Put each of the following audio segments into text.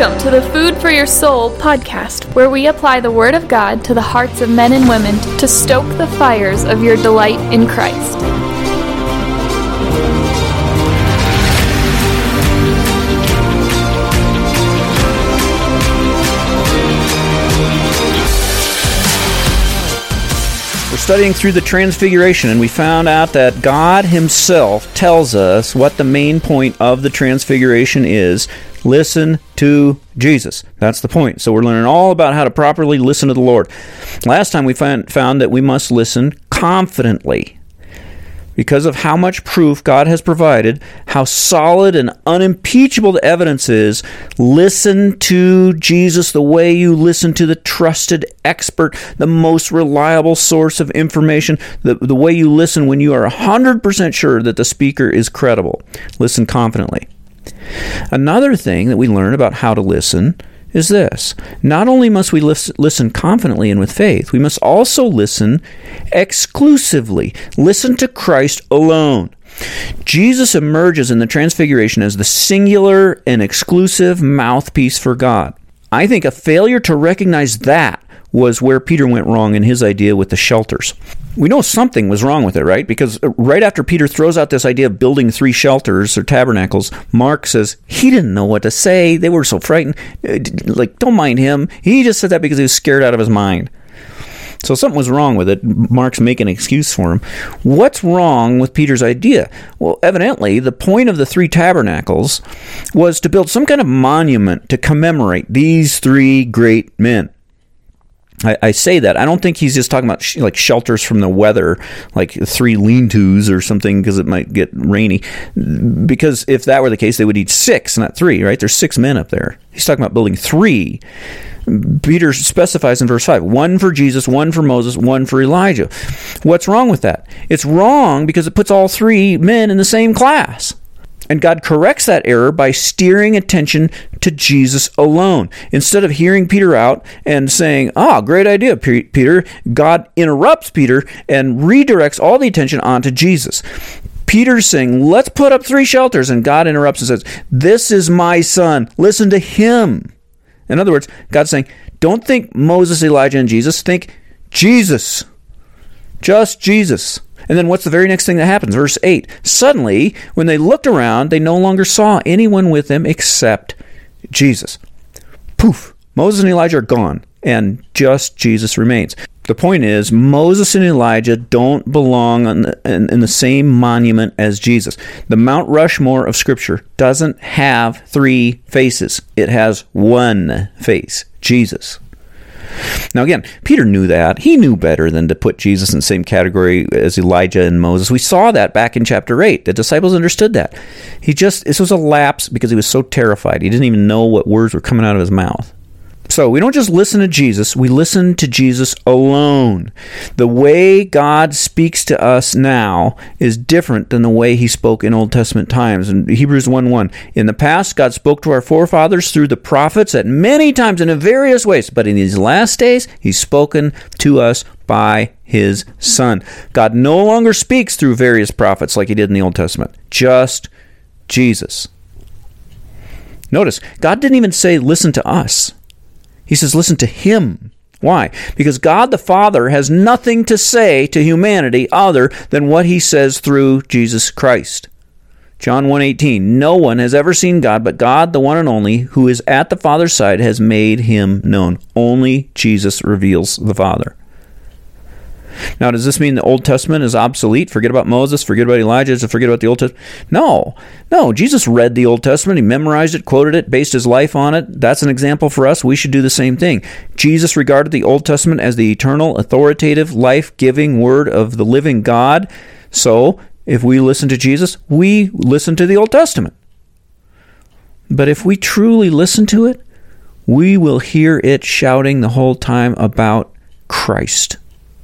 Welcome to the Food for Your Soul podcast, where we apply the Word of God to the hearts of men and women to stoke the fires of your delight in Christ. We're studying through the Transfiguration, and we found out that God Himself tells us what the main point of the Transfiguration is. Listen to Jesus. That's the point. So we're learning all about how to properly listen to the Lord. Last time we found that we must listen confidently because of how much proof God has provided, how solid and unimpeachable the evidence is. Listen to Jesus the way you listen to the trusted expert, the most reliable source of information, the way you listen when you are 100% sure that the speaker is credible. Listen confidently. Another thing that we learn about how to listen is this. Not only must we listen confidently and with faith, we must also listen exclusively. Listen to Christ alone. Jesus emerges in the Transfiguration as the singular and exclusive mouthpiece for God. I think a failure to recognize that was where Peter went wrong in his idea with the shelters. We know something was wrong with it, right? Because right after Peter throws out this idea of building 3 shelters or tabernacles, Mark says he didn't know what to say. They were so frightened. Like, don't mind him. He just said that because he was scared out of his mind. So something was wrong with it. Mark's making an excuse for him. What's wrong with Peter's idea? Well, evidently, the point of the 3 tabernacles was to build some kind of monument to commemorate these 3 great men. I say that. I don't think he's just talking about like shelters from the weather, like 3 lean-tos or something because it might get rainy. Because if that were the case, they would need 6, not 3, right? There's 6 men up there. He's talking about building 3. Peter specifies in verse 5, 1 for Jesus, 1 for Moses, 1 for Elijah. What's wrong with that? It's wrong because it puts all 3 men in the same class. And God corrects that error by steering attention to Jesus alone. Instead of hearing Peter out and saying, great idea, Peter, God interrupts Peter and redirects all the attention onto Jesus. Peter's saying, let's put up 3 shelters, and God interrupts and says, this is my son. Listen to him. In other words, God's saying, don't think Moses, Elijah, and Jesus. Think Jesus. Just Jesus. And then what's the very next thing that happens? Verse 8. Suddenly, when they looked around, they no longer saw anyone with them except Jesus. Poof! Moses and Elijah are gone, and just Jesus remains. The point is, Moses and Elijah don't belong in the same monument as Jesus. The Mount Rushmore of Scripture doesn't have 3 faces. It has 1 face, Jesus. Now again, Peter knew that. He knew better than to put Jesus in the same category as Elijah and Moses. We saw that back in chapter 8. The disciples understood that. This was a lapse because he was so terrified. He didn't even know what words were coming out of his mouth. So we don't just listen to Jesus, we listen to Jesus alone. The way God speaks to us now is different than the way he spoke in Old Testament times. In Hebrews 1:1, in the past, God spoke to our forefathers through the prophets at many times and in various ways, but in these last days, he's spoken to us by his Son. God no longer speaks through various prophets like he did in the Old Testament, just Jesus. Notice, God didn't even say, listen to us. He says, listen to him. Why? Because God the Father has nothing to say to humanity other than what he says through Jesus Christ. John 1:18, no one has ever seen God, but God, the one and only, who is at the Father's side, has made him known. Only Jesus reveals the Father. Now, does this mean the Old Testament is obsolete? Forget about Moses, forget about Elijah, forget about the Old Testament? No, Jesus read the Old Testament, he memorized it, quoted it, based his life on it. That's an example for us. We should do the same thing. Jesus regarded the Old Testament as the eternal, authoritative, life-giving word of the living God. So, if we listen to Jesus, we listen to the Old Testament. But if we truly listen to it, we will hear it shouting the whole time about Christ.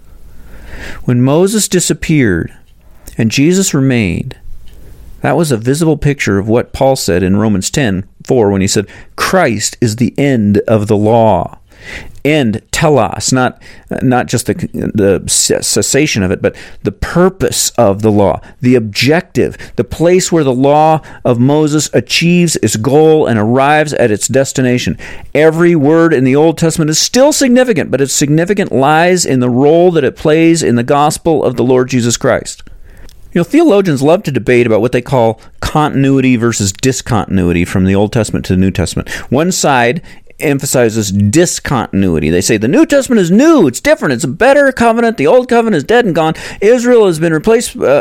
When Moses disappeared and Jesus remained, that was a visible picture of what Paul said in Romans 10:4 when he said, Christ is the end of the law. end, telos, not just the cessation of it, but the purpose of the law, the objective, the place where the law of Moses achieves its goal and arrives at its destination. Every word in the Old Testament is still significant, but its significance lies in the role that it plays in the gospel of the Lord Jesus Christ. Theologians love to debate about what they call continuity versus discontinuity from the Old Testament to the New Testament. One side emphasizes discontinuity. They say the New Testament is new, it's different, it's a better covenant, the old covenant is dead and gone, Israel has been replaced by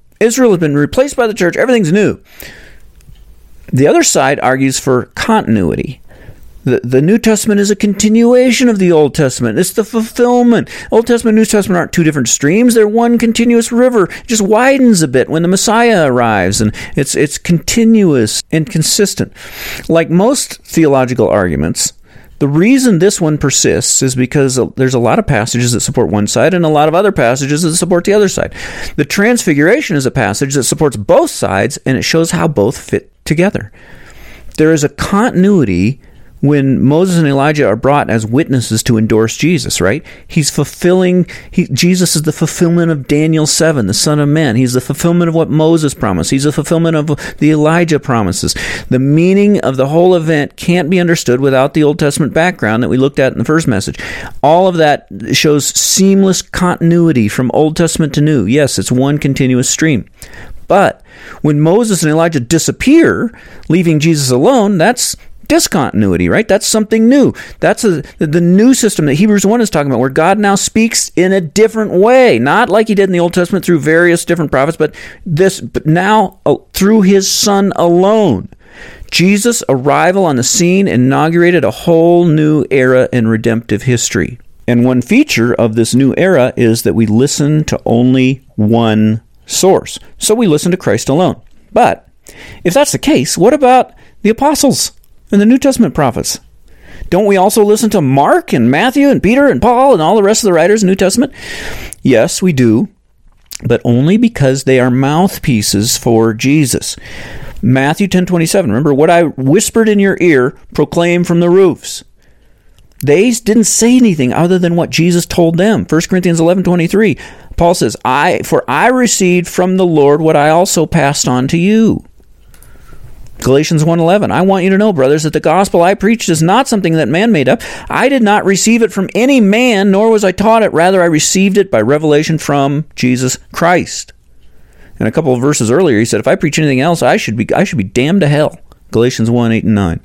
the church, everything's new. The other side argues for continuity. The New Testament is a continuation of the Old Testament. It's the fulfillment. Old Testament and New Testament aren't two different streams. They're one continuous river. It just widens a bit when the Messiah arrives, and it's continuous and consistent. Like most theological arguments, the reason this one persists is because there's a lot of passages that support one side and a lot of other passages that support the other side. The Transfiguration is a passage that supports both sides, and it shows how both fit together. There is a continuity when Moses and Elijah are brought as witnesses to endorse Jesus, right? Jesus is the fulfillment of Daniel 7, the Son of Man. He's the fulfillment of what Moses promised. He's the fulfillment of the Elijah promises. The meaning of the whole event can't be understood without the Old Testament background that we looked at in the first message. All of that shows seamless continuity from Old Testament to New. Yes, it's one continuous stream. But when Moses and Elijah disappear, leaving Jesus alone, that's discontinuity, right? That's something new. That's the new system that Hebrews 1 is talking about, where God now speaks in a different way, not like he did in the Old Testament through various different prophets, but now through his Son alone. Jesus' arrival on the scene inaugurated a whole new era in redemptive history. And one feature of this new era is that we listen to only one source. So we listen to Christ alone. But if that's the case, what about the apostles and the New Testament prophets? Don't we also listen to Mark and Matthew and Peter and Paul and all the rest of the writers in the New Testament? Yes, we do, but only because they are mouthpieces for Jesus. Matthew 10:27, remember, what I whispered in your ear, proclaim from the roofs. They didn't say anything other than what Jesus told them. 1 Corinthians 11:23, Paul says, I received from the Lord what I also passed on to you. Galatians 1:11, I want you to know, brothers, that the gospel I preached is not something that man made up. I did not receive it from any man, nor was I taught it. Rather, I received it by revelation from Jesus Christ. And a couple of verses earlier, he said, if I preach anything else, I should be damned to hell. Galatians 1:8 and 9.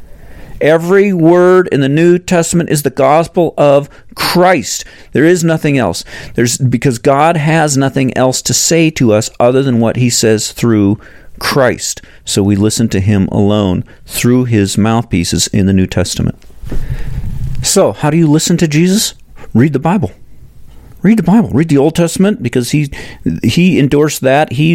Every word in the New Testament is the gospel of Christ. There is nothing else. Because God has nothing else to say to us other than what he says through Christ. So we listen to him alone through his mouthpieces in the New Testament. So, how do you listen to Jesus? Read the Bible. Read the Bible. Read the Old Testament, because he endorsed that. He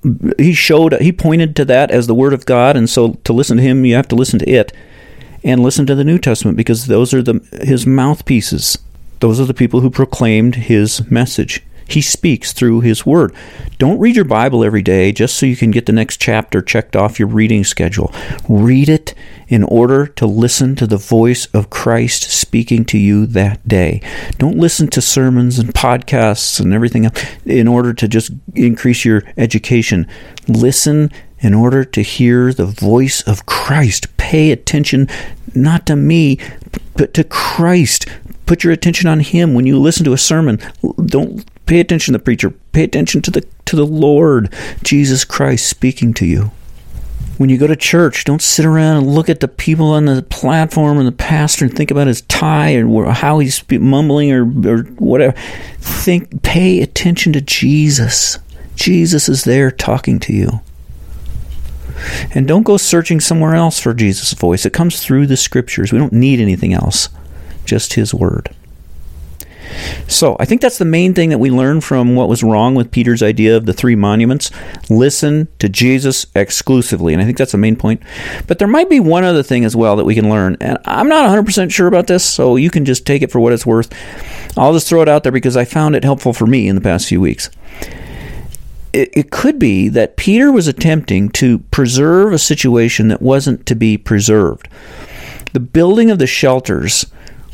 pointed to that as the Word of God, and so to listen to him, you have to listen to it. And listen to the New Testament, because those are his mouthpieces. Those are the people who proclaimed his message. He speaks through his word. Don't read your Bible every day just so you can get the next chapter checked off your reading schedule. Read it in order to listen to the voice of Christ speaking to you that day. Don't listen to sermons and podcasts and everything else in order to just increase your education. Listen in order to hear the voice of Christ. Pay attention, not to me, but to Christ. Put your attention on him when you listen to a sermon. Don't pay attention to the preacher. Pay attention to the Lord, Jesus Christ, speaking to you. When you go to church, don't sit around and look at the people on the platform and the pastor and think about his tie or how he's mumbling or whatever. Pay attention to Jesus. Jesus is there talking to you. And don't go searching somewhere else for Jesus' voice. It comes through the Scriptures. We don't need anything else, just his word. So I think that's the main thing that we learn from what was wrong with Peter's idea of the three monuments. Listen to Jesus exclusively. And I think that's the main point. But there might be one other thing as well that we can learn. And I'm not 100% sure about this, so you can just take it for what it's worth. I'll just throw it out there because I found it helpful for me in the past few weeks. It could be that Peter was attempting to preserve a situation that wasn't to be preserved. The building of the shelters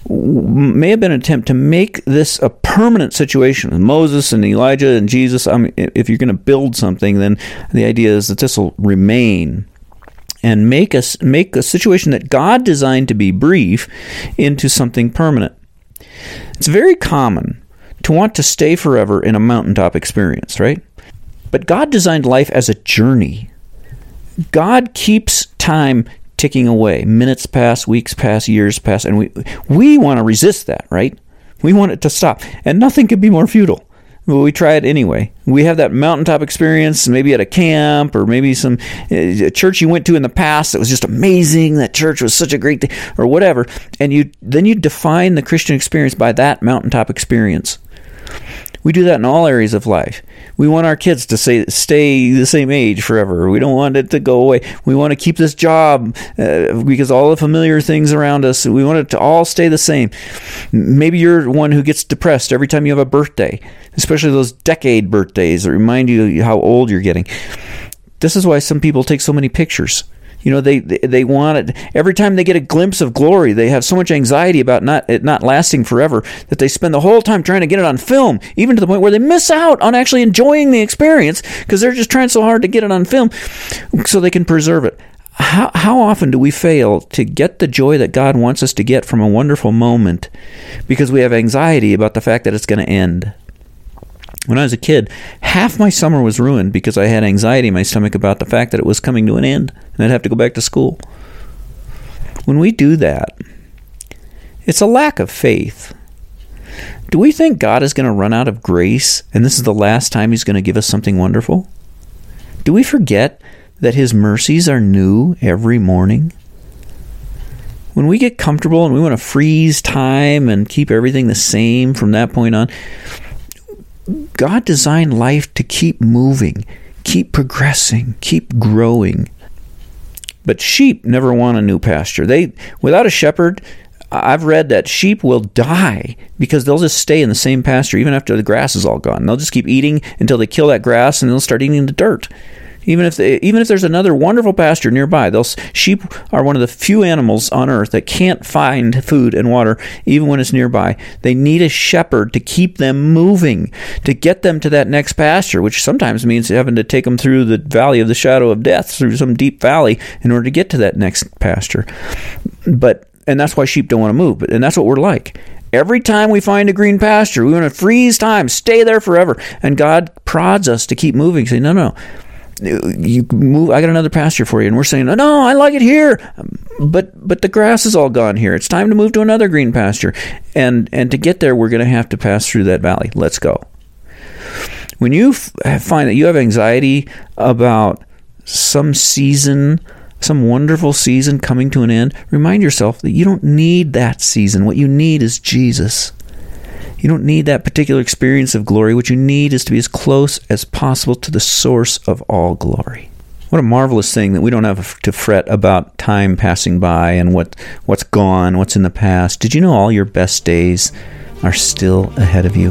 may have been an attempt to make this a permanent situation with Moses and Elijah and Jesus. I mean, if you're going to build something, then the idea is that this will remain and make a situation that God designed to be brief into something permanent. It's very common to want to stay forever in a mountaintop experience, right? But God designed life as a journey. God keeps time ticking away. Minutes pass, weeks pass, years pass, and we want to resist that, right? We want it to stop. And nothing could be more futile. Well, we try it anyway. We have that mountaintop experience, maybe at a camp, or maybe some church you went to in the past that was just amazing. That church was such a great thing, or whatever. And then you define the Christian experience by that mountaintop experience. We do that in all areas of life. We want our kids to stay the same age forever. We don't want it to go away. We want to keep this job because all the familiar things around us, we want it to all stay the same. Maybe you're one who gets depressed every time you have a birthday, especially those decade birthdays that remind you how old you're getting. This is why some people take so many pictures. You know, they want it. Every time they get a glimpse of glory, they have so much anxiety about it not lasting forever that they spend the whole time trying to get it on film, even to the point where they miss out on actually enjoying the experience because they're just trying so hard to get it on film so they can preserve it. How often do we fail to get the joy that God wants us to get from a wonderful moment because we have anxiety about the fact that it's going to end? When I was a kid, half my summer was ruined because I had anxiety in my stomach about the fact that it was coming to an end and I'd have to go back to school. When we do that, it's a lack of faith. Do we think God is going to run out of grace and this is the last time He's going to give us something wonderful? Do we forget that His mercies are new every morning? When we get comfortable and we want to freeze time and keep everything the same from that point on, God designed life to keep moving, keep progressing, keep growing. But sheep never want a new pasture. Without a shepherd, I've read that sheep will die because they'll just stay in the same pasture even after the grass is all gone. They'll just keep eating until they kill that grass and they'll start eating the dirt. Even if there's another wonderful pasture nearby, sheep are one of the few animals on earth that can't find food and water even when it's nearby. They need a shepherd to keep them moving, to get them to that next pasture, which sometimes means having to take them through the valley of the shadow of death, through some deep valley in order to get to that next pasture. And that's why sheep don't want to move. And that's what we're like. Every time we find a green pasture, we want to freeze time, stay there forever. And God prods us to keep moving, say, no. You move. I got another pasture for you, and we're saying, "No, I like it here," but the grass is all gone here. It's time to move to another green pasture, and to get there, we're going to have to pass through that valley. Let's go. When you find that you have anxiety about some season, some wonderful season coming to an end, remind yourself that you don't need that season. What you need is Jesus. You don't need that particular experience of glory. What you need is to be as close as possible to the source of all glory. What a marvelous thing that we don't have to fret about time passing by and what's gone, what's in the past. Did you know all your best days are still ahead of you?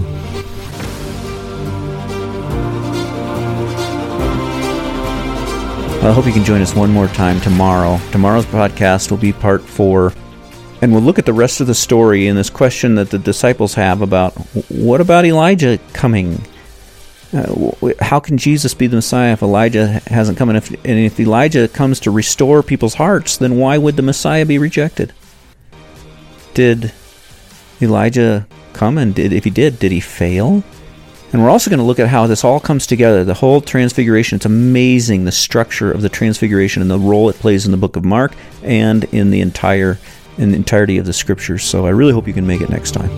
Well, I hope you can join us one more time tomorrow. Tomorrow's podcast will be part 4. And we'll look at the rest of the story in this question that the disciples have about, what about Elijah coming? How can Jesus be the Messiah if Elijah hasn't come? And if Elijah comes to restore people's hearts, then why would the Messiah be rejected? Did Elijah come? And if he did he fail? And we're also going to look at how this all comes together, the whole transfiguration. It's amazing, the structure of the transfiguration and the role it plays in the book of Mark and in the entirety of the scriptures. So I really hope you can make it next time.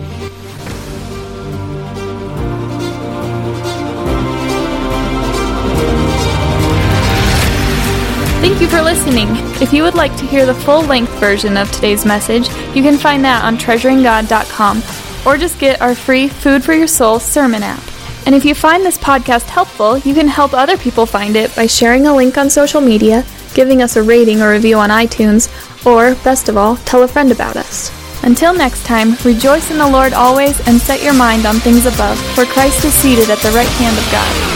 Thank you for listening. If you would like to hear the full-length version of today's message, you can find that on treasuringgod.com, or just get our free Food for Your Soul sermon app. And if you find this podcast helpful, you can help other people find it by sharing a link on social media, giving us a rating or review on iTunes, or, best of all, tell a friend about us. Until next time, rejoice in the Lord always and set your mind on things above, where Christ is seated at the right hand of God.